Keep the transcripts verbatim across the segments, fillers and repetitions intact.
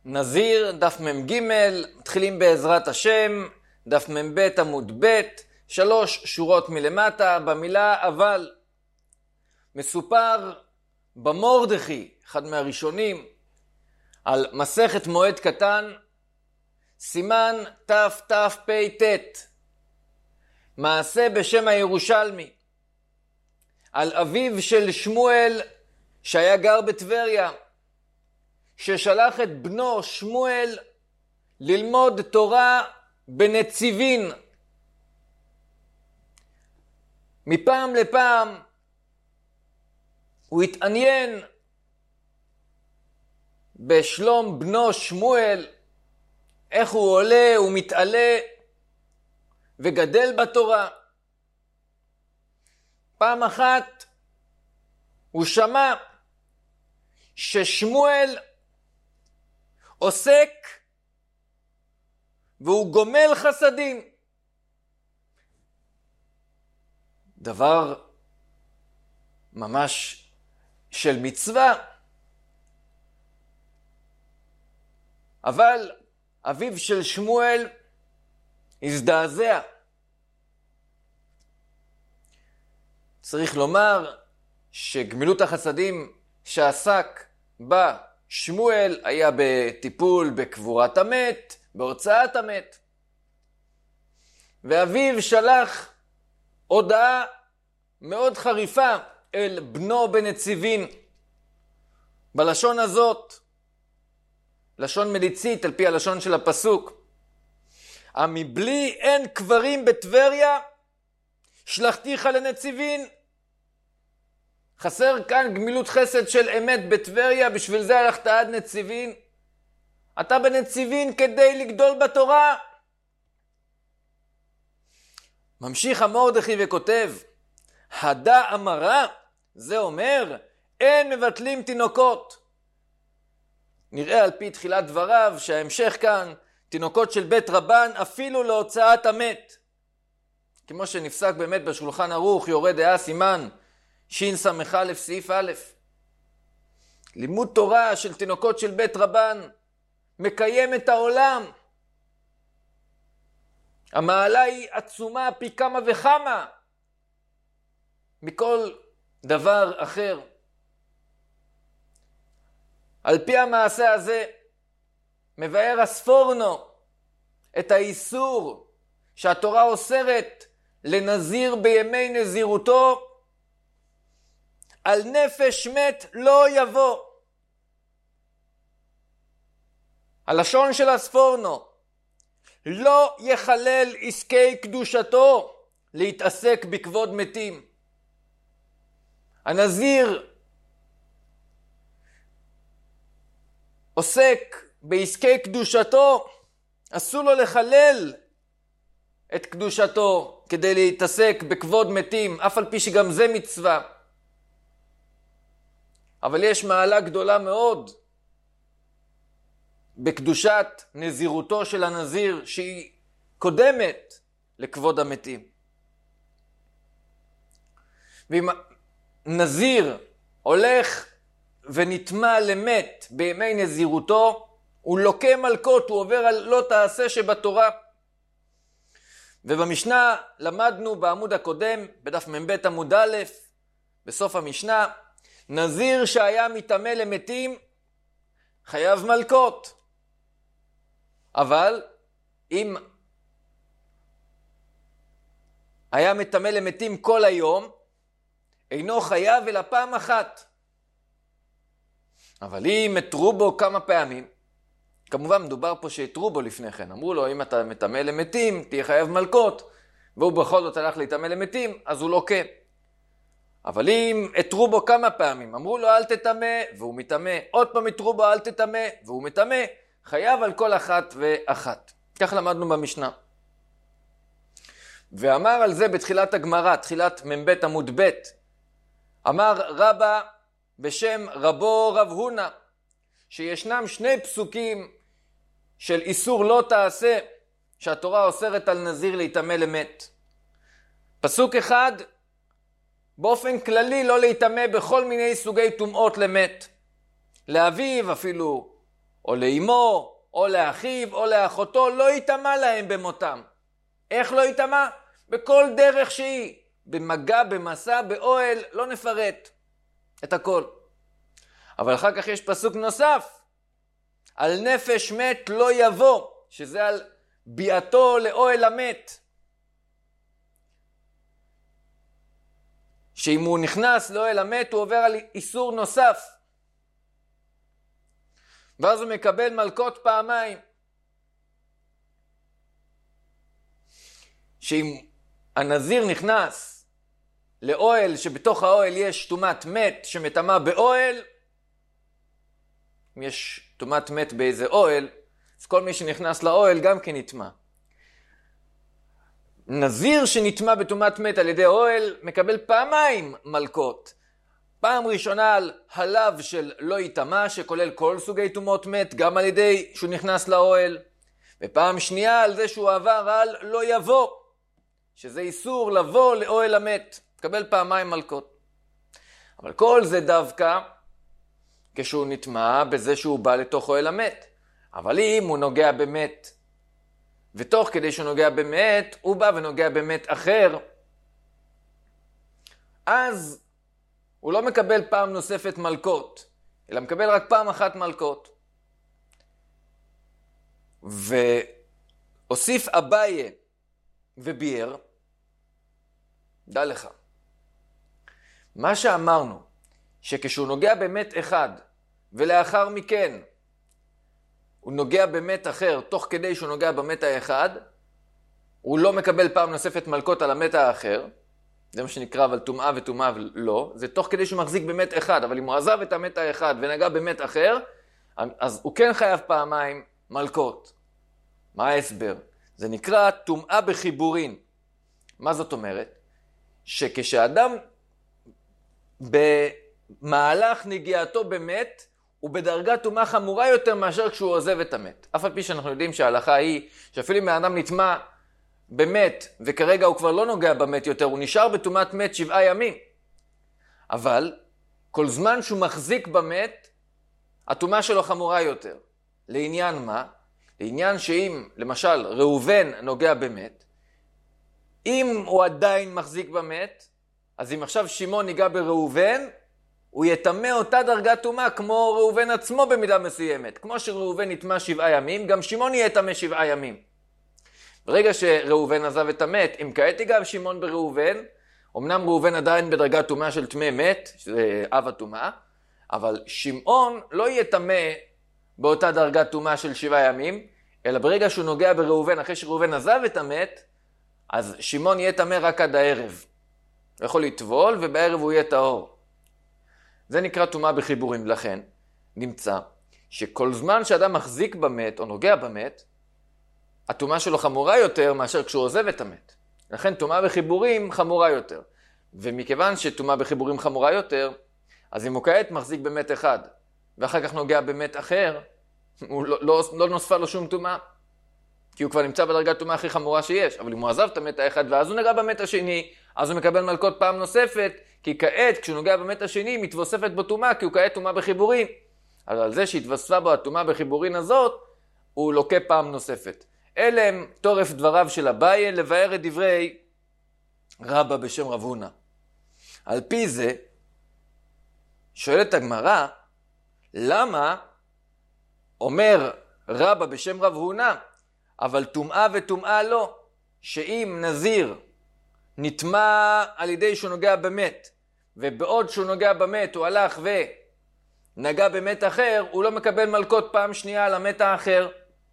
נזיר, דף מ"ג, מתחילים בעזרת השם, דף מ"ב עמוד ב', שלוש שורות מלמטה, במילה אבל. מסופר במורדכי, אחד מהראשונים, על מסכת מועד קטן, סימן תתפ"ט, מעשה בשם הירושלמי, על אביו של שמואל שהיה גר בטבריה, ששלח את בנו שמואל ללמוד תורה בנציבין. מפעם לפעם הוא התעניין בשלום בנו שמואל, איך הוא עולה ומתעלה וגדל בתורה. פעם אחת הוא שמע ששמואל עוסק והוא גומל חסדים. דבר ממש של מצווה. אבל אביו של שמואל הזדעזע. צריך לומר שגמילות החסדים שעסק בה שמואל היה בטיפול בקבורת המת, בהוצאת המת. ואביו שלח הודעה מאוד חריפה אל בנו בנציבין, בלשון הזאת, לשון מליצית על פי הלשון של הפסוק. המבלי אין קברים בטבריה, שלחתיך לנציבין. חסר כאן גמילות חסד של אמת בטבריה, בשביל זה הלכת עד נציבין. אתה בנציבין כדי לגדול בתורה. ממשיך המורדכי וכותב, הדא אמרה, זה אומר, אין מבטלים תינוקות. נראה על פי תחילת דבריו שההמשך כאן, תינוקות של בית רבן אפילו להוצאת המת. כמו שנפסק באמת בשולחן ערוך, יורה דעה סימן, שין סמך א' סעיף א'. לימוד תורה של תינוקות של בית רבן מקיים את העולם. המעלה היא עצומה פי כמה וכמה מכל דבר אחר. על פי המעשה הזה מבאר הספורנו את האיסור שהתורה אוסרת לנזיר בימי נזירותו, על נפש מת לא יבוא. הלשון של הספורנו, לא יחלל עסקי קדושתו להתעסק בכבוד מתים. הנזיר עוסק בעסקי קדושתו, אסור לו לחלל את קדושתו כדי להתעסק בכבוד מתים, אף על פי שגם זה מצווה. אבל יש מעלה גדולה מאוד בקדושת נזירותו של הנזיר, שהיא קודמת לכבוד המתים. ואם נזיר הולך ונטמע למת בימי נזירותו, הוא לוקה מלכות, הוא עובר על לא תעשה שבתורה. ובמשנה למדנו בעמוד הקודם, בדף מ"ב עמוד א', בסוף המשנה, נזיר שהיה מטמא למתים חייב מלכות. אבל אם היה מטמא למתים כל היום, אינו חייב אלא פעם אחת. אבל אם התרו בו כמה פעמים, כמובן מדובר פה שהתרו בו לפני כן, אמרו לו אם אתה מטמא למתים תהיה חייב מלכות, והוא בכל זאת הלך להטמא למתים, אז הוא לוקה. אבל אם התרו בו כמה פעמים, אמרו לו אל תטמא והוא מטמא, עוד פעם התרו בו אל תטמא והוא מטמא, חייב על כל אחת ואחת. כך למדנו במשנה. ואמר על זה בתחילת הגמרא, תחילת מ"ב עמוד ב', אמר רבא בשם רבו רב הונא, שישנם שני פסוקים של איסור לא תעשה, שהתורה אוסרת על נזיר להיטמא למת. פסוק אחד, באופן כללי לא להיטמא בכל מיני סוגי טומאות למת. לאביו אפילו או לאמו, או לאחיו, או לאחותו, לא יטמע להם במותם. איך לא יטמע? בכל דרך שהיא. במגע, במסע, באוהל, לא נפרט את הכל. אבל אחר כך יש פסוק נוסף. על נפש מת לא יבוא, שזה על ביאתו לאוהל המת. שאם הוא נכנס לאוהל המת, הוא עובר על איסור נוסף. ואז הוא מקבל מלקות פעמיים. שאם הנזיר נכנס לאוהל שבתוך האוהל יש תומת מת שמטמא באוהל, אם יש תומת מת באיזה אוהל, אז כל מי שנכנס לאוהל גם כן נטמא. נזיר שנטמא בתומת מת על ידי אוהל מקבל פעמיים מלקות. פעם ראשונה על הלב של לא יטמא, שכולל כל סוגי תומות מת, גם על ידי שהוא נכנס לאוהל. ופעם שנייה על זה שהוא עבר על לא יבוא, שזה איסור לבוא לאוהל המת. מקבל פעמיים מלקות. אבל כל זה דווקא כשהוא נטמא בזה שהוא בא לתוך אוהל המת. אבל אם הוא נוגע במת, ותוך כדי שהוא נוגע במת, הוא בא ונוגע במת אחר, אז הוא לא מקבל פעם נוספת מלקות, אלא מקבל רק פעם אחת מלקות. והוסיף אביי וביאר, דע לך, מה שאמרנו, שכשהוא נוגע במת אחד, ולאחר מכן הוא נוגע במת אחר, תוך כדי שהוא נוגע במת האחד, הוא לא מקבל פעם נוספת מלקות על המת האחר, זה מה שנקרא אבל טומאה וטומאה לא, זה תוך כדי שהוא מחזיק במת אחד, אבל אם הוא עזב את המת האחד ונגע במת אחר, אז הוא כן חייב פעמיים מלקות. מה ההסבר? זה נקרא טומאה בחיבורין. מה זאת אומרת? שכשאדם במהלך נגיעתו במת, הוא בדרגת טומאה חמורה יותר מאשר כשהוא עוזב את המת. אף על פי שאנחנו יודעים שההלכה היא שאפילו אם האדם נטמא במת, וכרגע הוא כבר לא נוגע במת יותר, הוא נשאר בטומאת מת שבעה ימים. אבל כל זמן שהוא מחזיק במת, הטומאה שלו חמורה יותר. לעניין מה? לעניין שאם, למשל, ראובן נוגע במת, אם הוא עדיין מחזיק במת, אז אם עכשיו שמעון ניגע בראובן, הוא יטמא אותה דרגת טומאה כמו ראובן עצמו במידה מסוימת. כמו שראובן נטמא שבעה ימים, גם שמעון יטמא שבעה ימים. ברגע שראובן עזב את המת, אם כעת ייגע שמעון בראובן, אמנם ראובן עדיין בדרגת טומאה של טמא מת, שזה אב הטומאה, אבל שמעון לא יטמא באותה דרגת טומאה של שבעה ימים, אלא ברגע שהוא נוגע בראובן, אחרי שראובן עזב את המת, אז שמעון יהיה טמא רק עד הערב. הוא יכול לטבול ובערב הוא יהיה טהור. זה נקרא טומאה בחיבורים. לכן נמצא שכל זמן שאדם מחזיק במת או נוגע במת, הטומאה שלו חמורה יותר מאשר כשהוא עוזב את המת. לכן טומאה בחיבורים חמורה יותר. ומכיוון שטומאה בחיבורים חמורה יותר, אז אם הוא כעת מחזיק במת אחד, ואחר כך נוגע במת אחר, הוא לא, לא, לא נוספה לו שום טומאה. כי הוא כבר נמצא בדרגת טומאה הכי חמורה שיש. אבל אם הוא עזב את המת האחד ואז הוא נגע במת השני, אז הוא מקבל מלקות פעם נוספת, כי כעת כשהוא נוגע במת השני מתווספת בו טומאה, כי הוא כעת טומאה בחיבורים. אבל על זה שהתווספה בו הטומאה בחיבורין הזאת, הוא לוקה פעם נוספת. אלה הם תורף דבריו של אביי לבאר את דברי רבא בשם רב הונא. על פי זה, שואלת הגמרא, למה אומר רבא בשם רב הונא, אבל טומאה וטומאה לא, שאם נזיר נטמא על ידי שהוא נוגע במת, ובעוד שהוא נוגע במת הוא הלך ונגע במת אחר, הוא לא מקבל מלקות פעם שנייה על המת האחר.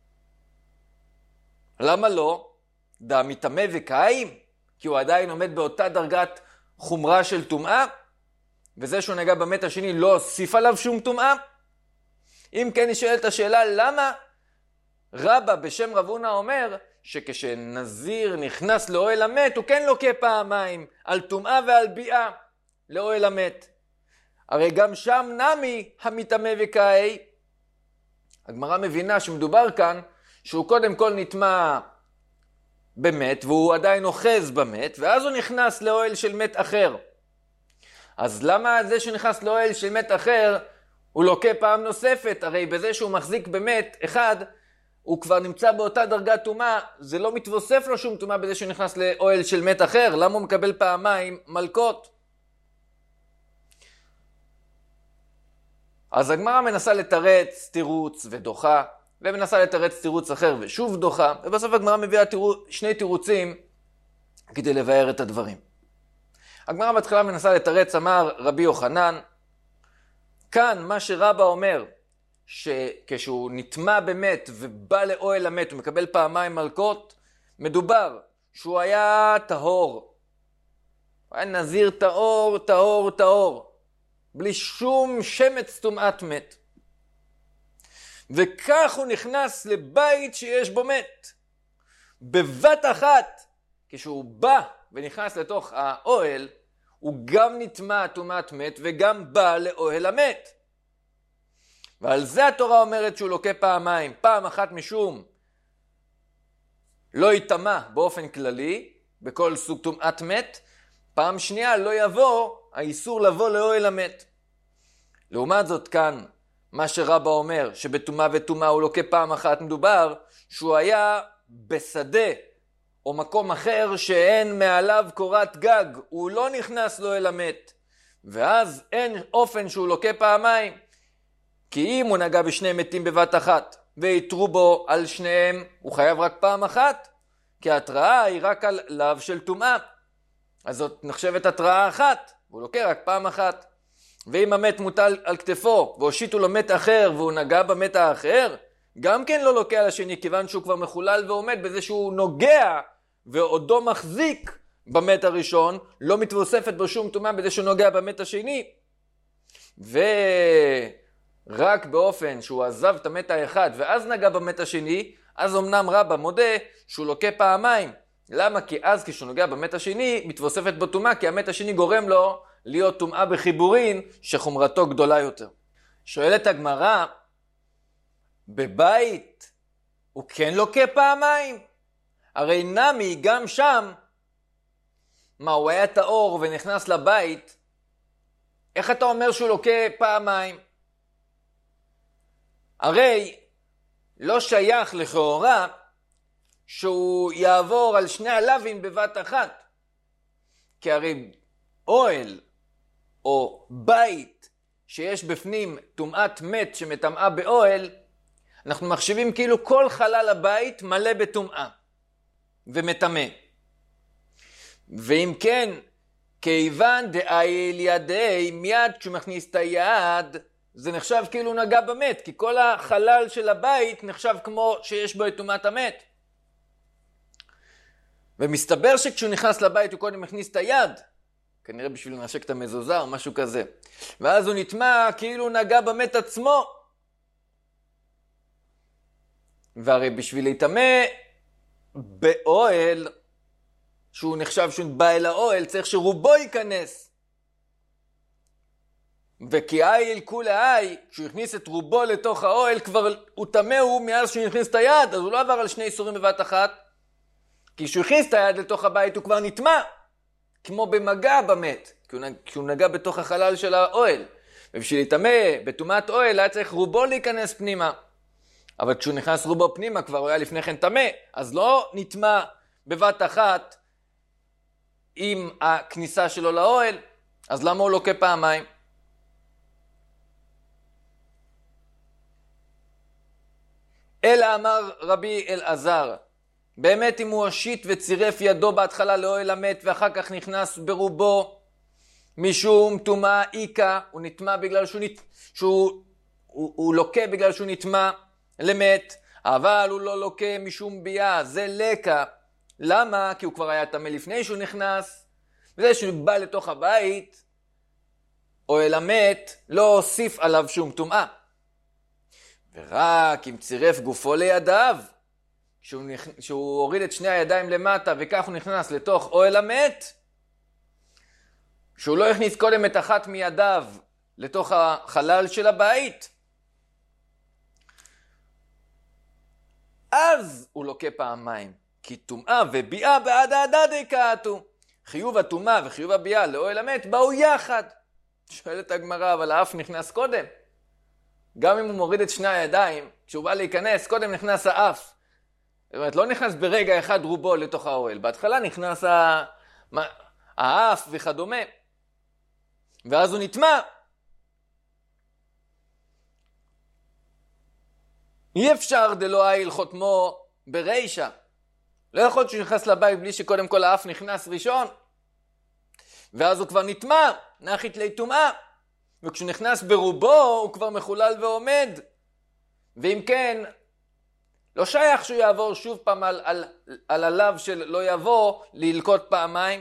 למה לא? דא מטמא וקיים, כי הוא עדיין עומד באותה דרגת חומרה של טומאה, וזה שהוא נגע במת השני לא הוסיף עליו שום טומאה. אם כן נשאלת השאלה, למה רבא בשם רב הונא אומר שכשנזיר נכנס לאוהל המת, הוא כן לוקה פעמיים על טומאה ועל ביאה לאוהל המת. הרי גם שם נמי המטמא וקאי. הגמרא מבינה שמדובר כאן שהוא קודם כל נטמא במת, והוא עדיין אוחז במת, ואז הוא נכנס לאוהל של מת אחר. אז למה זה שנכנס לאוהל של מת אחר, הוא לוקה פעם נוספת, הרי בזה שהוא מחזיק במת אחד, הוא כבר נמצא באותה דרגת טומאה, זה לא מתווסף לו שום טומאה בזה שהוא נכנס לאוהל של מת אחר, למה הוא מקבל פעמיים מלקות? אז הגמרא מנסה לתרץ תירוץ ודוחה, ומנסה לתרץ תירוץ אחר ושוב דוחה, ובסוף הגמרא מביאה תירו... שני תירוצים כדי לבאר את הדברים. הגמרא בהתחלה מנסה לתרץ, אמר רבי יוחנן, כאן מה שרבא אומר, שכשהוא נטמע במת ובא לאוהל המת הוא מקבל פעמיים מלקות, מדובר שהוא היה טהור, הוא היה נזיר טהור, טהור, טהור, בלי שום שמץ טומאת מת. וכך הוא נכנס לבית שיש בו מת. בבת אחת, כשהוא בא ונכנס לתוך האוהל, הוא גם נטמע טומאת מת וגם בא לאוהל המת. ועל זה התורה אומרת שהוא לוקה פעמיים. פעם אחת משום לא יטמע באופן כללי, בכל סוג טומאת מת. פעם שנייה לא יבוא האיסור לבוא לאוהל המת. לעומת זאת כאן, מה שרבא אומר, שבטומאה וטומאה הוא לוקה פעם אחת, מדובר שהוא היה בשדה או מקום אחר שאין מעליו קורת גג, הוא לא נכנס לאוהל המת, ואז אין אופן שהוא לוקה פעמיים, כי אם הוא נגע בשני מתים בבת אחת ויתרו בו על שניהם, הוא חייב רק פעם אחת, כי ההתראה היא רק על לאו של טומאה, אז זאת נחשבת התראה אחת, הוא לוקה רק פעם אחת. ואם המת מוטל על כתפו והושיטו לו מת אחר והוא נגע במת האחר, גם כן לא לוקה על השני, כיוון שהוא כבר מחולל ועומד בזה שהוא נוגע ועודו מחזיק במת הראשון, לא מתווספת בו שום טומאה בזה שהוא נוגע במת השני. ורק באופן שהוא עזב את המת האחד ואז נגע במת השני, אז אמנם רבא מודה שהוא לוקה פעמיים. למה? כי אז כשהוא נוגע במת השני מתווספת בו טומאה, כי המת השני גורם לו להיות טומאה בחיבורין שחומרתו גדולה יותר. שואלת הגמרא, בבית הוא כן לוקה פעמיים? הרי נמי גם שם, מה, הוא היה טהור ונכנס לבית, איך אתה אומר שהוא לוקה פעמיים? הרי לא שייך לכאורה שהוא יעבור על שני הלווים בבת אחת, כי הרי אוהל או בית שיש בפנים טומאת מת שמטמאה באוהל, אנחנו מחשבים כאילו כל חלל הבית מלא בטומאה ומטמא. ואם כן, כיוון דאי לידי, מיד כשהוא מכניס את היד, זה נחשב כאילו נגע במת, כי כל החלל של הבית נחשב כמו שיש בו את טומאת המת. ומסתבר שכשהוא נכנס לבית הוא קודם מכניס את היד, כנראה בשביל לנשק את המזוזה או משהו כזה. ואז הוא נטמע כאילו נגע במת עצמו. והרי בשביל להתאמה באוהל, שהוא נחשב שהוא בא אל האוהל, צריך שרובו ייכנס. וכי איל כולה אי, כשהוא הכניס את רובו לתוך האוהל, כבר הוא טמא הוא מאז שהוא הכניס את היד, אז הוא לא עבר על שני איסורים בבת אחת. כי כשהוא הכניס את היד לתוך הבית הוא כבר נטמע. כמו במגע במת, כי הוא נגע בתוך החלל של האוהל. ובשביל להתאמה בטומאת אוהל היה צריך רובו להיכנס פנימה. אבל כשהוא נכנס רובו פנימה כבר הוא היה לפני כן טמא, אז לא נטמע בבת אחת עם הכניסה שלו לאוהל, אז למה הוא לוקה פעמיים? אלא אמר רבי אלעזר, באמת אם הוא הושיט וצירף ידו בהתחלה לאוהל המת ואחר כך נכנס ברובו משום טומאה איקה, הוא נטמע בגלל שהוא, נת... שהוא הוא, הוא לוקה בגלל שהוא נטמע למת, אבל הוא לא לוקה משום בייה, זה לקה. למה? כי הוא כבר היה טמא לפני שהוא נכנס, וזה שהוא בא לתוך הבית, אוהל המת, לא הוסיף עליו שום טומאה. ורק אם צירף גופו לידיו, שהוא, נכ... שהוא הוריד את שני הידיים למטה וכך הוא נכנס לתוך אוהל המת, שהוא לא הכניס קודם את אחת מידיו לתוך החלל של הבית, אז הוא לוקה פעמיים, כי טומאה וביאה בעד ההדד יקעתו. חיוב הטומאה וחיוב הביאה לאוהל המת באו יחד. שואלת הגמרא, אבל האף נכנס קודם. גם אם הוא מוריד את שני הידיים, כשהוא בא להיכנס, קודם נכנס האף. זאת אומרת, לא נכנס ברגע אחד רובו לתוך האוהל. בהתחלה נכנס האף וכדומה. ואז הוא נטמע. אי אפשר דלא איל חותמו ברישה. לא יכול להיות שהוא נכנס לבית בלי שקודם כל האף נכנס ראשון. ואז הוא כבר נטמע, נחית ליטומאה. וכשהוא נכנס ברובו הוא כבר מחולל ועומד. ואם כן, לא שייך שהוא יעבור שוב פעם על, על, על הלב של לא יבוא ללקוט פעמיים.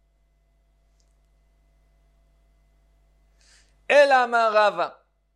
אלא אמר רבא.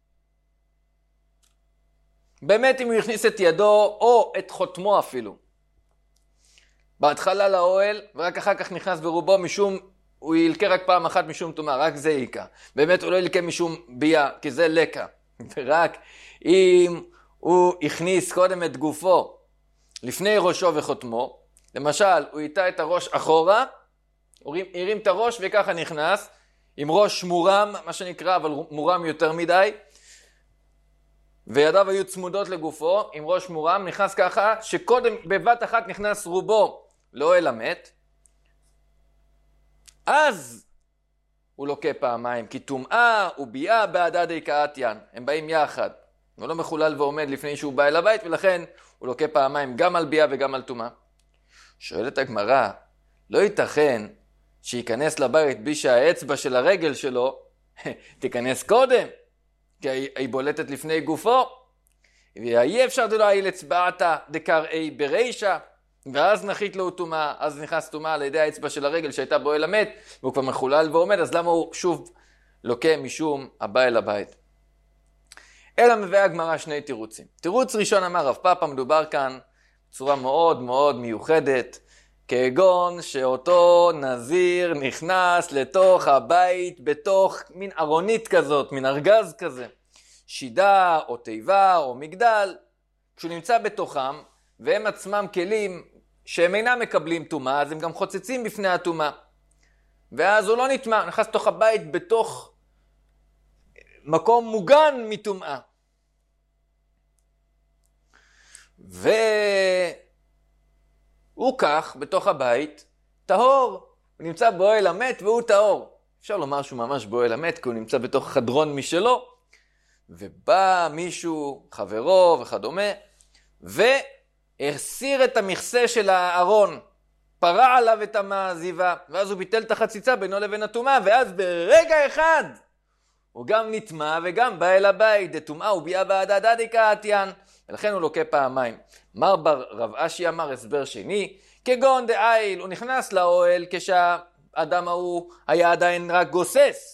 באמת אם הוא יכניס את ידו או את חותמו אפילו. בהתחלה לאוהל ורק אחר כך נכנס ברובו משום, הוא ילקה רק פעם אחת משום טומאה, רק זה יקה. באמת הוא לא ילקה משום ביה, כי זה לקה. ורק אם הוא הכניס קודם את גופו לפני ראשו וחותמו, למשל הוא איתה את הראש אחורה, הוא הרים את הראש וככה נכנס, עם ראש מורם, מה שנקרא, אבל מורם יותר מדי, וידיו היו צמודות לגופו, עם ראש מורם, נכנס ככה, שקודם בבת אחת נכנס רובו לאוהל המת, אז הוא לוקה פעמיים, כי טומאה וביאה בהדדי קאתיין, הם באים יחד. הוא לא מחולל ועומד לפני שהוא בא אל הבית, ולכן הוא לוקה פעמיים גם על ביאה וגם על טומאה. שואלת הגמרא, לא ייתכן שייכנס לבית בלי שהאצבע של הרגל שלו תיכנס קודם, כי היא בולטת לפני גופו. ואי אפשר דלא איל אצבעתה דקראי ברישה, ואז נחית לו טומאה, אז נכנס טומאה על ידי האצבע של הרגל שהייתה באוהל המת, והוא כבר מחולל ועומד, אז למה הוא שוב לוקה משום הבא אל הבית? אלא מביאה הגמרא שני תירוצים. תירוץ ראשון אמר רב פאפא, מדובר כאן בצורה מאוד מאוד מיוחדת, כגון שאותו נזיר נכנס לתוך הבית בתוך מין ארונית כזאת, מין ארגז כזה, שידה או תיבה או מגדל, כשהוא נמצא בתוכם, והם עצמם כלים שהם אינם מקבלים טומאה, אז הם גם חוצצים בפני הטומאה. ואז הוא לא נטמע, נכנס לתוך הבית בתוך מקום מוגן מטומאה. והוא כך בתוך הבית טהור, הוא נמצא באוהל המת והוא טהור. אפשר לומר שהוא ממש באוהל המת כי הוא נמצא בתוך חדרון משלו, ובא מישהו, חברו וכדומה, והסיר את המכסה של הארון, פרע עליו את המעזיבה, ואז הוא ביטל את החציצה בינו לבין הטומאה, ואז ברגע אחד הוא גם נטמע וגם בא אל הבית, דטומאה וביאה בהדדי קאתיין, ולכן הוא לוקה פעמיים. מר בר רב אשי אמר הסבר שני, כגון דאיל, הוא נכנס לאוהל כשהאדם ההוא היה עדיין רק גוסס,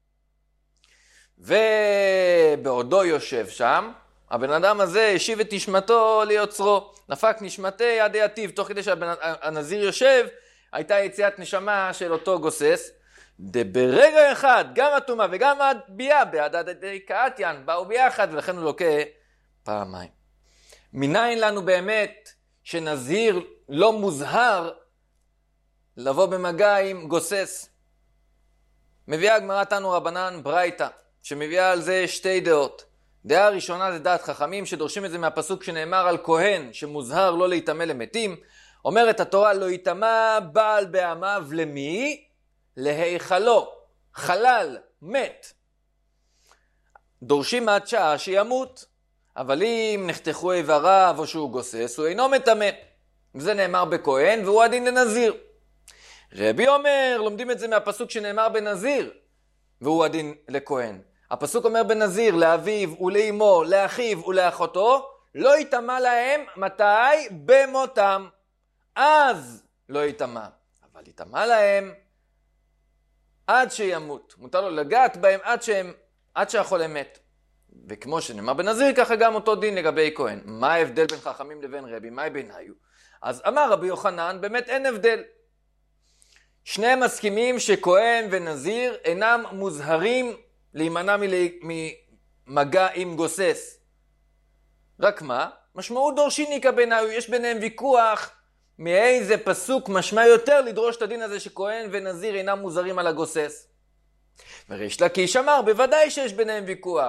ובעודו יושב שם, הבן אדם הזה השיב את נשמתו ליוצרו, נפק נשמתי עד יתיב, תוך כדי שהנזיר יושב, הייתה יציאת נשמה של אותו גוסס, ברגע אחד, גם הטומאה וגם הביאה בהדדי קאתיין באו ביחד, ולכן הוא לוקה פעמיים. מניין לנו באמת שנזיר לא מוזהר לבוא במגע עם גוסס? מביאה הגמרא תנו רבנן ברייתא, שמביאה על זה שתי דעות. דעה ראשונה זה דעת חכמים, שדורשים את זה מהפסוק שנאמר על כהן שמוזהר לא להיטמא למתים. אומרת התורה, לא יטמא בעל בעמיו למי? להיכלו, חלל, מת. דורשים עד שעה שימות, אבל אם נחתכו איבריו או שהוא גוסס, הוא אינו מטמא. וזה נאמר בכהן והוא הדין לנזיר. רבי אומר, לומדים את זה מהפסוק שנאמר בנזיר, והוא הדין לכהן. הפסוק אומר בנזיר, לאביו ולאמו, לאחיו ולאחותו, לא יטמא להם, מתי? במותם. אז לא יטמא. אבל יטמא להם עד שימות. מותר לו לגעת בהם עד, שהם, עד שהחולה מת. וכמו שנאמר בנזיר, ככה גם אותו דין לגבי כהן. מה ההבדל בין חכמים לבין רבי? מה ביניהם? אז אמר רבי יוחנן, באמת אין הבדל. שניהם מסכימים שכהן ונזיר אינם מוזהרים להימנע ממגע עם גוסס. רק מה? משמעות דורשיניקה ביניהם, יש ביניהם ויכוח מאיזה פסוק משמע יותר לדרוש את הדין הזה שכהן ונזיר אינם מוזהרים על הגוסס. וריש לקיש אמר, בוודאי שיש ביניהם ויכוח.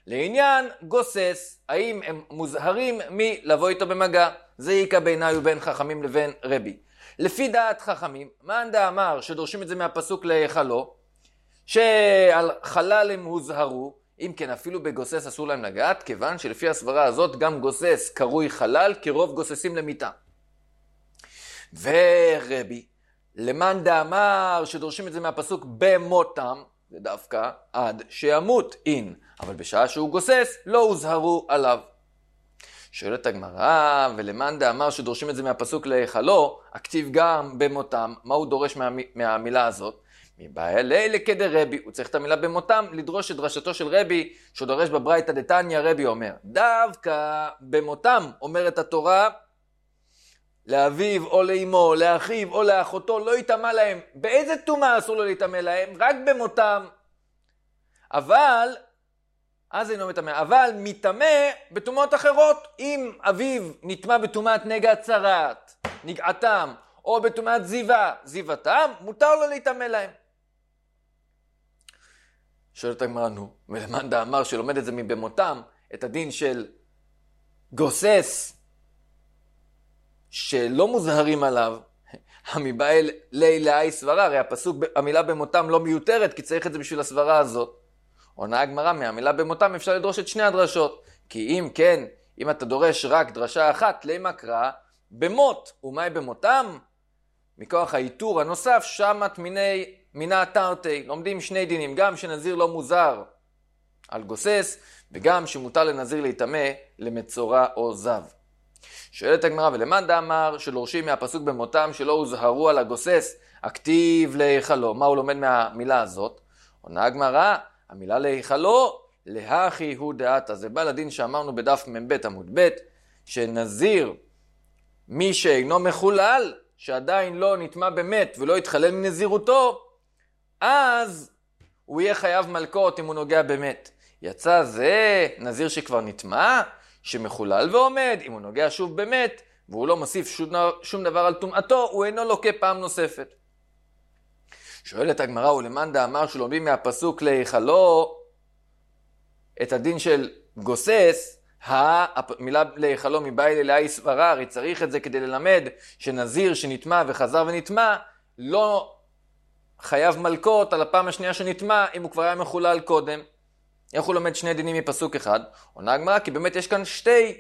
לעניין גוסס, האם הם מוזהרים מלבוא איתו במגע? זה יקה בעיניי ובין חכמים לבין רבי. לפי דעת חכמים, מאן דאמר שדורשים את זה מהפסוק להיכלו, שעל חלל הם הוזהרו, אם כן אפילו בגוסס אסור להם לגעת, כיוון שלפי הסברה הזאת גם גוסס קרוי חלל, כרוב גוססים למיטה. ורבי, למאן דאמר שדורשים את זה מהפסוק במותם, זה דווקא עד שימות אין, אבל בשעה שהוא גוסס לא הוזהרו עליו. שואלת הגמרא, ולמאן דאמר שדורשים את זה מהפסוק להיכלו, הכתיב גם במותם, מה הוא דורש מה, מהמילה הזאת? מבעיה לילה כדרבי, הוא צריך את המילה במותם, לדרוש את דרשתו של רבי, שהוא דורש בברייתא דתניא. רבי אומר, דווקא במותם, אומרת התורה, לאביו או לאמו, לאחיו או לאחותו, לא יטמא להם. באיזה טומאה אסור לו להיטמא להם? רק במותם. אבל, אז אינו מטמא, אבל מטמא בטומאות אחרות. אם אביו נטמא בטומאת נגע צרת, נגעתם, או בטומאת זיווה, זיוותם, מותר לו להיטמא להם. שואלת הגמרא, נו, ולמאן דאמר שלומד את זה מבמותם, את הדין של גוסס, שלא מוזהרים עליו, המבעל לילה סברה, הרי הפסוק, המילה במותם לא מיותרת, כי צריך את זה בשביל הסברה הזאת. עונה הגמרא, מהמילה במותם אפשר לדרוש את שני הדרשות, כי אם כן, אם אתה דורש רק דרשה אחת, למה קרא במות, ומאי במותם? מכוח האיתור הנוסף, שמת מיני מינה תרתי, לומדים שני דינים, גם שנזיר לא מוזר על גוסס, וגם שמותר לנזיר להיטמא למצורע או זב. שואלת הגמרא, ולמאן דאמר שדורשים מהפסוק במותם שלא הוזהרו על הגוסס, הכתיב להיכלו. מה הוא לומד מהמילה הזאת? עונה הגמרא, המילה להיכלו, להכי הוא דעתה. זה בא לדין שאמרנו בדף מב' עמוד ב', שנזיר מי שאינו מחולל, שעדיין לא נטמא באמת ולא יתחלל מנזירותו, אז הוא יהיה חייב מלקות אם הוא נוגע באמת. יצא זה נזיר שכבר נטמא, שמחולל ועומד, אם הוא נוגע שוב באמת, והוא לא מוסיף שום דבר על טומאתו, הוא אינו לוקה פעם נוספת. שואלת הגמרא, ולמאן דאמר שלומדים מהפסוק להיכלו את הדין של גוסס, המילה להיכלו מבעי לילאי סברה, הרי צריך את זה כדי ללמד שנזיר שנטמא וחזר ונטמא, לא חייב מלקות על הפעם השנייה שנטמא, אם הוא כבר היה מחולל קודם. איך הוא לומד שני דינים מפסוק אחד? עונה הגמרא, כי באמת יש כאן שתי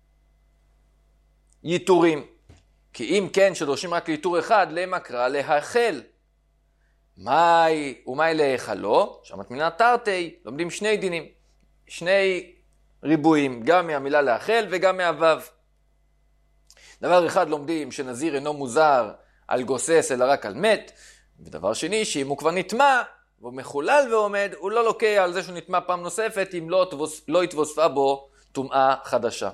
ייתורים. כי אם כן שדורשים רק ייתור אחד, למה קרא להיכל? מאי ומאי להיכלו? שמת מילה תרתי, לומדים שני דינים, שני ריבועים, גם מהמילה להיכל וגם מהוו. דבר אחד לומדים שנזיר אינו מוזר על גוסס אלא רק על מת, ודבר שני שאם הוא כבר נטמא, והוא מחולל ועומד, הוא לא לוקה על זה שהוא נטמא פעם נוספת, אם לא, לא יתווספה בו טומאה חדשה.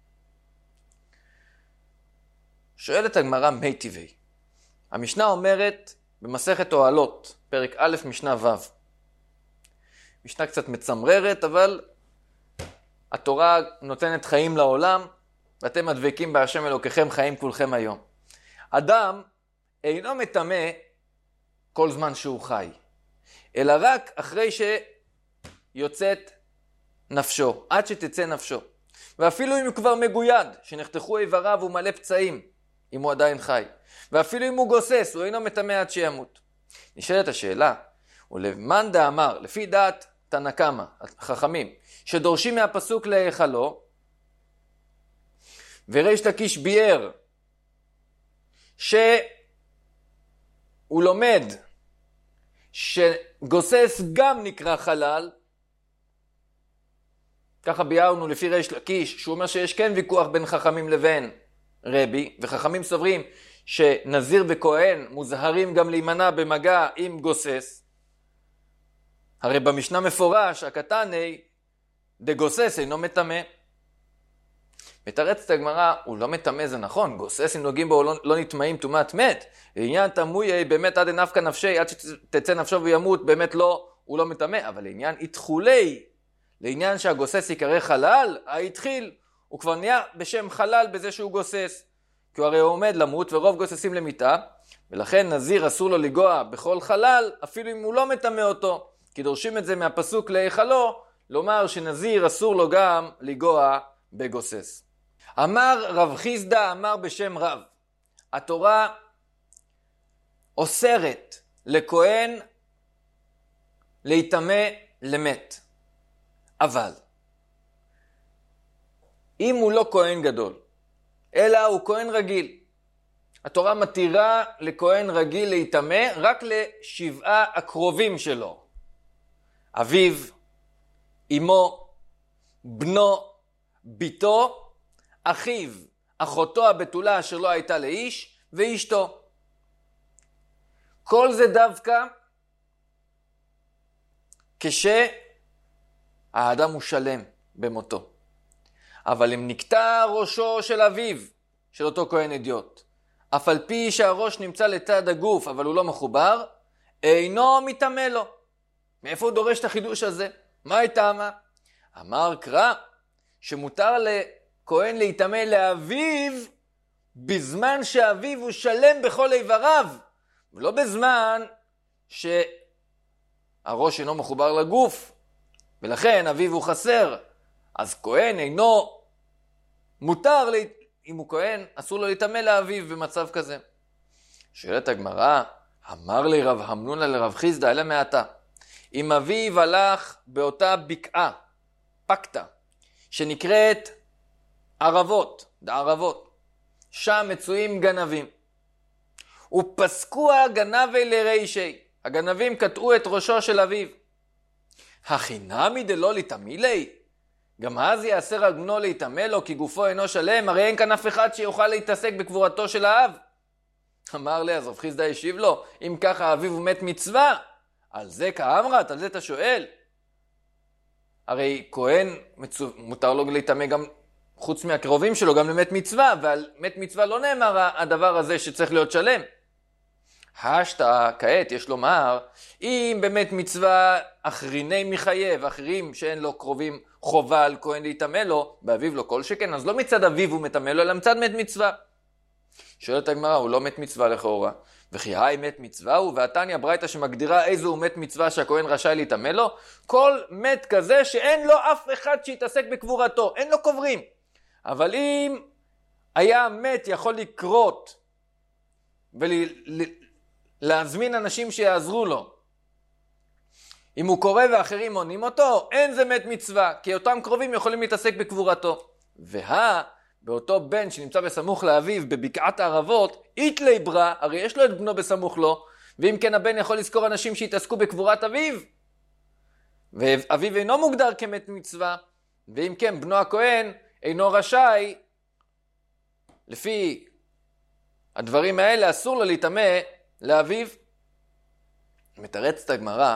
שואלת הגמרא מי טבעי. המשנה אומרת במסכת אוהלות, פרק א' משנה ו'. משנה קצת מצמררת, אבל התורה נותנת חיים לעולם, ואתם מדבקים בהשם אלוקיכם חיים כולכם היום. אדם אינו מטמא כל זמן שהוא חי, אלא רק אחרי שיוצאת נפשו, עד שתצא נפשו. ואפילו אם הוא כבר מגויד, שנחתכו איבריו והוא מלא פצעים, אם הוא עדיין חי. ואפילו אם הוא גוסס, הוא אינו מטמא עד שימות. נשאלת השאלה, ולמאן דאמר, לפי דעת תנא קמא, חכמים, שדורשים מהפסוק להיכלו, וריש לקיש ביאר, שהוא לומד, שגוסס גם נקרא חלל, ככה ביארנו לפי ריש לקיש, שהוא אומר שיש כן ויכוח בין חכמים לבין רבי, וחכמים סוברים שנזיר וכהן מוזהרים גם להימנע במגע עם גוסס. הרי במשנה מפורש, הקטני דגוסס אינו מטמא. מתרצת הגמרא, הוא לא מטמא, זה נכון, גוסס אם נוגעים בו לא, לא נטמאים טומאת מת. לעניין תמוי באמת עד נפקא נפשי, עד שתצא נפשו וימות, באמת לא, הוא לא מטמא. אבל לעניין התחולי, לעניין שהגוסס יקרא חלל, התחיל, הוא כבר נהיה בשם חלל בזה שהוא גוסס. כי הוא הרי עומד למות ורוב גוססים למיטה, ולכן נזיר אסור לו לגוע בכל חלל, אפילו אם הוא לא מטמא אותו. כי דורשים את זה מהפסוק להיכלו, לומר שנזיר אסור לו גם לגוע בגוסס. אמר רב חיסדא אמר בשם רב, התורה אוסרת לכהן להיטמא למת. אבל אם הוא לא כהן גדול, אלא הוא כהן רגיל, התורה מתירה לכהן רגיל להיטמא רק לשבעה הקרובים שלו. אביו, אמו, בנו, ביתו, אחיו, אחותו הבתולה אשר לא הייתה לאיש, ואשתו. כל זה דווקא כשהאדם הוא שלם במותו. אבל אם נקטע ראשו של אביו, של אותו כהן אדיוט, אף על פי שהראש נמצא לצד הגוף, אבל הוא לא מחובר, אינו מתאמה לו. מאיפה הוא דורש את החידוש הזה? מה הייתה? אמר קרא, שמותר לכהן להתאמה לאביו, בזמן שאביו הוא שלם בכל איבריו, ולא בזמן שהראש אינו מחובר לגוף, ולכן אביו הוא חסר. אז כהן אינו מותר, אם הוא כהן, אסור לו להתאמה לאביו במצב כזה. שואלת הגמרא, אמר לי רב המנונה לרב חיסדא, אלא מעתה, אם אביו הלך באותה בקעה, פקטה, שנקראת ערבות, דערבות, שם מצויים גנבים, ופסקו הגנבי לרישי, הגנבים קטעו את ראשו של אביו. החינמי דלא להתאמה לי? גם אז יאסר על בנו להתאמה לו, כי גופו אינו שלם, הרי אין כאן אף אחד שיוכל להתעסק בקבורתו של האב. אמר לי, אז רב חיסדא השיב לו, אם ככה אביו הוא מת מצווה, על זה כאמרת, על זה אתה שואל. הרי כהן מצו... מותר לו להתאמה גם חוץ מהקרובים שלו, גם למת מצווה, ועל מת מצווה לא נאמר הדבר הזה שצריך להיות שלם. השתא, כעת יש לומר, אם באמת מצווה אחריני מחייב, אחרים שאין לו קרובים חובה על כהן להתאמה לו, באביו לא כל שכן, אז לא מצד אביו הוא מתאמה לו, אלא מצד מת מצווה. שואלת הגמרא, הוא לא מת מצווה לכאורה. וכי היי מת מצווה הוא, והתניא ברייתא שמגדירה איזה הוא מת מצווה שהכהן רשאי להתאמה לו, כל מת כזה שאין לו אף אחד שיתעסק בקבורתו, אין לו קוברים. אבל אם היה מת יכול לקרות ולהזמין אנשים שיעזרו לו, אם הוא קורא ואחרים עונים אותו, אין זה מת מצווה, כי אותם קרובים יכולים להתעסק בקבורתו. וה, באותו בן שנמצא בסמוך לאביו בבקעת הערבות, איתלי ברא, הרי יש לו את בנו בסמוך לו, ואם כן הבן יכול לזכור אנשים שיתעסקו בקבורת אביו, ואביו אינו מוגדר כמת מצווה, ואם כן בנו הכהן אינו רשאי, לפי הדברים האלה אסור לו להתאמה לאביו. מתרצת הגמרא,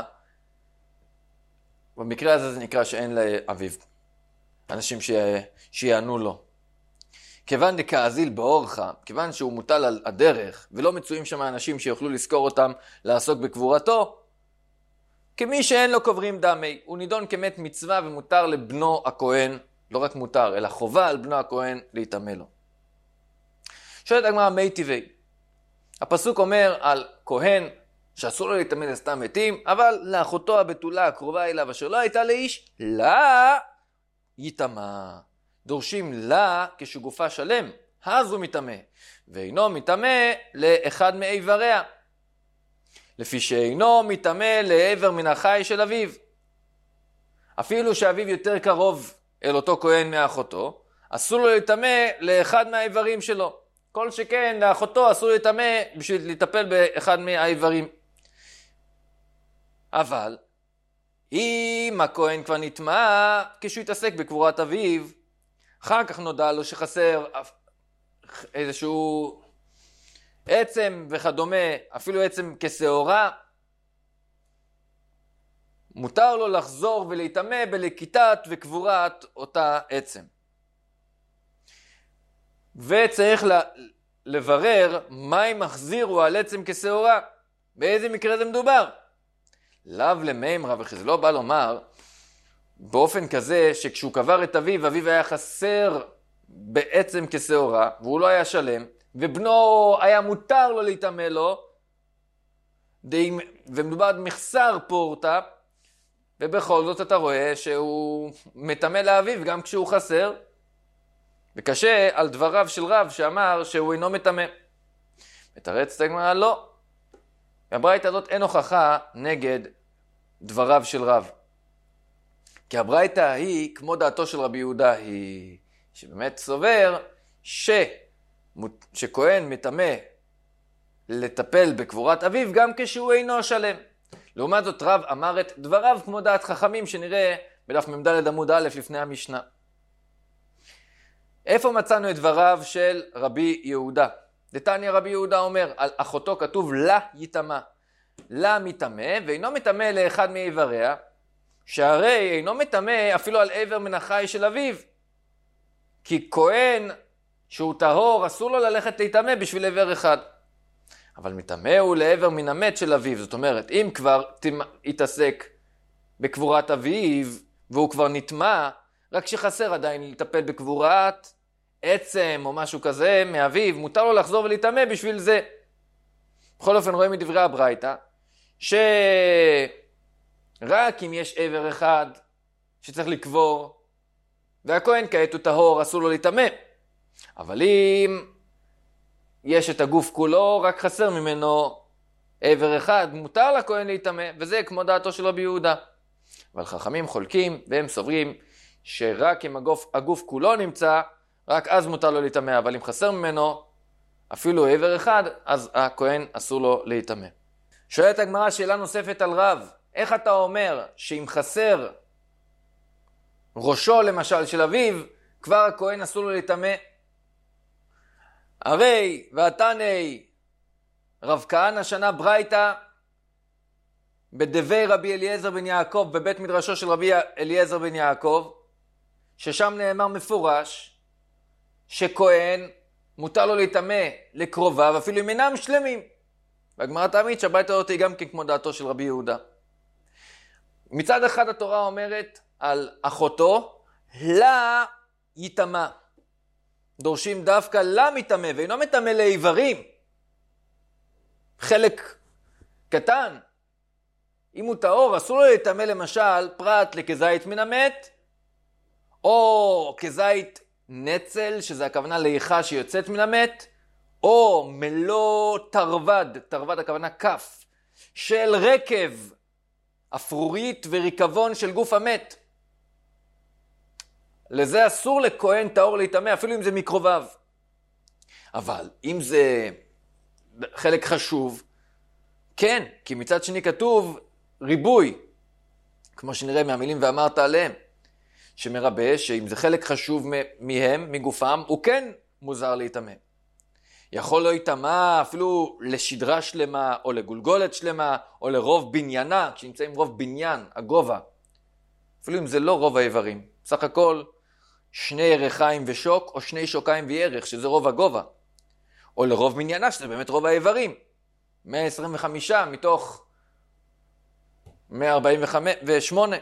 במקרה הזה זה נקרא שאין לאביו אנשים ש... שיענו לו. כיוון דקאזיל באורחה, כיוון שהוא מוטל על הדרך, ולא מצויים שם אנשים שיוכלו לזכור אותם לעסוק בקבורתו, כמי שאין לו קוברים דמי, הוא נידון כמת מצווה ומותר לבנו הכהן, לא רק מותר, אלא חובה על בנו הכהן להתאמה לו. שואלת הגמרא מי טבעי. הפסוק אומר על כהן שאסור לו להתאמה לסתם מתים, אבל לאחותו הבתולה הקרובה אליו אשר לא הייתה לאיש, לה יתאמה. דורשים לה כשגופה שלם, אז הוא מתאמה, ואינו מתאמה לאחד מאיבריה, לפי שאינו מתאמה לעבר מן החי של אביו. אפילו שאביו יותר קרוב אל אותו כהן מאחותו, אסור לו להתאמה לאחד מהאיברים שלו. כל שכן לאחותו אסור להתאמה בשביל לטפל באחד מהאיברים. אבל אם הכהן כבר נטמא כשהוא יתעסק בקבורת אביו, אחר כך נודע לו שחסר איזשהו עצם וכדומה, אפילו עצם כשעורה, מותר לו לחזור ולהתאמה בלקיטת וקבורת אותה עצם. וצריך לברר מה אם החזירו על עצם כשעורה, באיזה מקרה זה מדובר. לאו למימרא, וכי זה לא בא לומר באופן כזה שכשהוא קבר את אביו, אביו היה חסר בעצם כשעורה, והוא לא היה שלם, ובנו היה מותר לו להתאמה לו, ומדובר עד מחסר פורטה, ובכל זאת אתה רואה שהוא מטמא לאביו גם כשהוא חסר, וקשה על דבריו של רב שאמר שהוא אינו מטמא. מתרצת הגמרא, לא. הברייתא הזאת אין הוכחה נגד דבריו של רב. כי הברייתא היא, כמו דעתו של רבי יהודה, היא שבאמת סובר ש... שכהן מטמא לטפל בקבורת אביו גם כשהוא אינו שלם. לעומת זאת רב אמר את דבריו כמו דעת חכמים שנראה בדף ממד עמוד א' לפני המשנה. איפה מצאנו את דבריו של רבי יהודה? דתניא רבי יהודה אומר, על אחותו כתוב לה יטמא. לה מטמא ואינו מטמא לאחד מאיבריה, שהרי אינו מטמא אפילו על עבר מן החי של אביו. כי כהן שהוא טהור אסור לו ללכת להיטמא בשביל עבר אחד. אבל מטמא הוא לעבר מן המת של אביו. זאת אומרת, אם כבר יתעסק בקבורת אביו והוא כבר נטמא, רק שחסר עדיין לטפל בקבורת עצם או משהו כזה מאביו, מותר לו לחזור ולהיטמא בשביל זה. בכל אופן רואים מדברי הברייתא, שרק אם יש עבר אחד שצריך לקבור, והכהן כעת הוא טהור, אסור לו להיטמא. אבל אם יש את הגוף כולו, רק חסר ממנו עבר אחד, מותר לכהן להיטמא, וזה כמו דעתו של רבי יהודה. אבל חכמים חולקים, והם סוברים שרק אם הגוף, הגוף כולו נמצא, רק אז מותר לו להיטמא, אבל אם חסר ממנו אפילו עבר אחד, אז הכהן אסור לו להיטמא. שואלת הגמרא שאלה נוספת על רב, איך אתה אומר שאם חסר ראשו למשל של אביו, כבר הכהן אסור לו להיטמא? הרי ועתני רב כהנא שנה ברייתא בדבי רבי אליעזר בן יעקב, בבית מדרשו של רבי אליעזר בן יעקב, ששם נאמר מפורש שכהן מותר לו להיטמא לקרוביו אפילו אם אינם שלמים. והגמרא תעמיד שהברייתא הזאת היא גם כן כמו דעתו של רבי יהודה. מצד אחד התורה אומרת על אחותו לה יטמא, דורשים דווקא לה מטמא ואינו מטמא לאיברים, חלק קטן. אם הוא טהור אסור לו להיטמא למשל פרט לכזית מן המת, או כזית נצל שזה הכוונה לאיכה שיוצאת מן המת, או מלוא תרווד, תרווד הכוונה כף, של רקב, אפרורית וריקבון של גוף המת. לזה אסור לכהן טהור להיטמא, אפילו אם זה מקרוביו. אבל אם זה חלק חשוב, כן, כי מצד שני כתוב ריבוי, כמו שנראה מהמילים ואמרת עליהם, שמרבה שאם זה חלק חשוב מהם, מגופם, הוא כן מוזר להיטמא. יכול לא להיטמא אפילו לשדרה שלמה, או לגולגולת שלמה, או לרוב בניינה, כשנמצאים רוב בניין, הגובה. אפילו אם זה לא רוב האיברים. סך הכל שני ירחיים ושוק, או שני שוקיים וירך, שזה רוב הגובה. או לרוב בניינה, שזה באמת רוב האיברים. מאה עשרים וחמש מתוך מאה ארבעים ושמונה.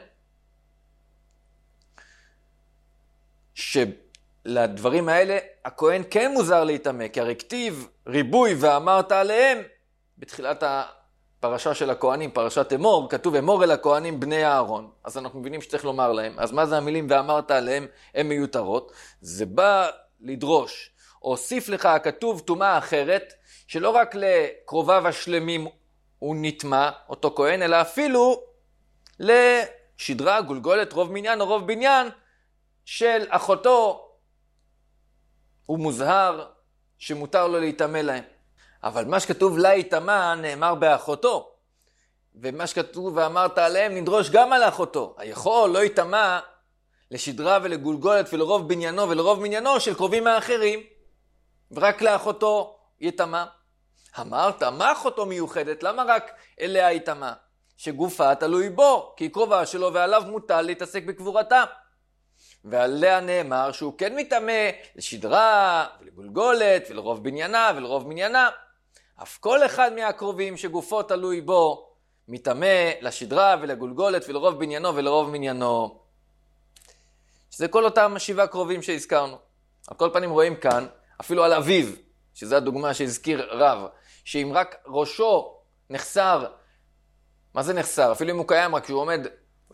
שלדברים האלה הכהן כן מוזר להיטמא, כי הרי כתיב ריבוי ואמרת עליהם, בתחילת הפרשה של הכהנים, פרשת אמור, כתוב אמור אל הכהנים בני אהרון, אז אנחנו מבינים שצריך לומר להם, אז מה זה המילים ואמרת עליהם, הם מיותרות, זה בא לדרוש, הוסיף לך הכתוב טומאה אחרת, שלא רק לקרוביו השלמים הוא נטמא, אותו כהן, אלא אפילו לשדרה, גולגולת, רוב מניין או רוב בניין, של אחותו הוא מוזהר שמותר לו להיטמא להם. אבל מה שכתוב לה יטמא נאמר באחותו, ומה שכתוב ואמרת עליהם נדרוש גם על אחותו. היכול לא יטמא לשדרה ולגולגולת ולרוב בניינו ולרוב מניינו של קרובים האחרים, ורק לאחותו יטמא. אמרת, מה אחותו מיוחדת? למה רק אליה יטמא? שגופה תלוי בו, כי קרובה שלו ועליו מוטל להתעסק בקבורתה. ועליה נאמר שהוא כן מטמא לשדרה ולגולגולת ולרוב בניינה ולרוב מניינה. אף כל אחד מהקרובים שגופו תלוי בו מטמא לשדרה ולגולגולת ולרוב בניינו ולרוב מניינו. שזה כל אותם שבעה קרובים שהזכרנו. על כל פנים רואים כאן, אפילו על אביו, שזו הדוגמה שהזכיר רב, שאם רק ראשו נחסר, מה זה נחסר? אפילו אם הוא קיים, רק שהוא עומד,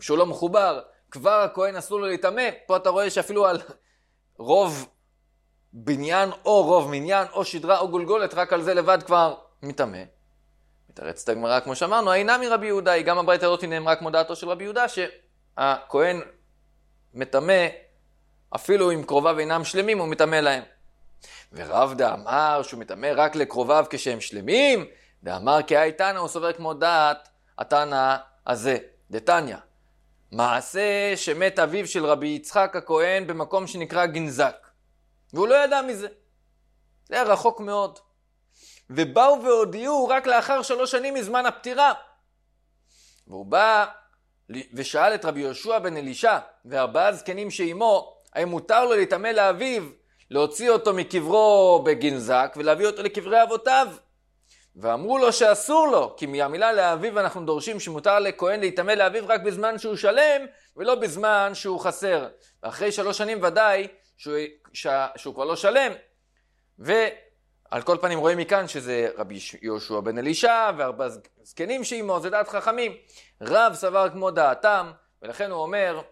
שהוא לא מחובר, כבר הכהן אסור לו להתאמה. פה אתה רואה שאפילו על רוב בניין או רוב מניין או שדרה או גולגולת, רק על זה לבד כבר מתאמה. מתרצת הגמרא כמו שאמרנו, אינה מרבי יהודה, היא גם הברייתא הזאת נאמרה כמו דעתו של רבי יהודה, שהכהן מתאמה, אפילו אם קרוביו אינם שלמים, הוא מתאמה להם. ורב דאמר שהוא מתאמה רק לקרוביו כשהם שלמים, דאמר כי הייתנא, הוא סובר כמו דעת התנא הזה, דתניא. מעשה שמת אביו של רבי יצחק הכהן במקום שנקרא גנזק. והוא לא ידע מזה. זה היה רחוק מאוד. ובאו והודיעו רק לאחר שלוש שנים מזמן הפטירה. והוא בא ושאל את רבי יהושע בן אלישע וארבעה זקנים שעימו, האם מותר לו להתאמה לאביו, להוציא אותו מקברו בגנזק ולהביא אותו לקברי אבותיו? ואמרו לו שאסור לו, כי מהמילה לאביו אנחנו דורשים שמותר לכהן להתאמה לאביו רק בזמן שהוא שלם ולא בזמן שהוא חסר. ואחרי שלוש שנים ודאי שהוא, שהוא כבר לא שלם. ועל כל פנים רואים מכאן שזה רבי יהושע בן אלישע וארבעה זקנים שעימו, זה דעת חכמים. רב סבר כמו דעתם, ולכן הוא אומר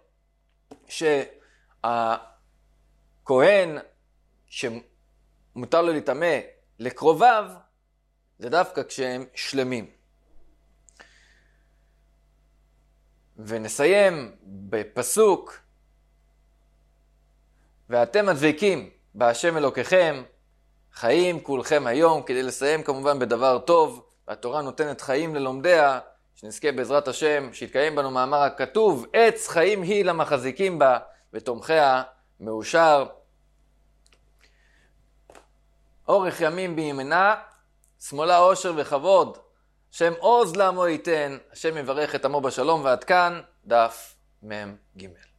שהכהן שמותר לו להתאמה לקרוביו, זה דווקא כשהם שלמים. ונסיים בפסוק, ואתם הדבקים בהשם אלוקיכם, חיים כולכם היום, כדי לסיים כמובן בדבר טוב, והתורה נותנת חיים ללומדיה, שנזכה בעזרת השם, שיתקיים בנו מאמר הכתוב, עץ חיים היא למחזיקים בה, ותומכיה מאושר. אורך ימים בימנה, שמאלה עושר וכבוד, השם עוז לעמו ייתן, השם יברך את עמו בשלום. ועד כאן דף מם ג'.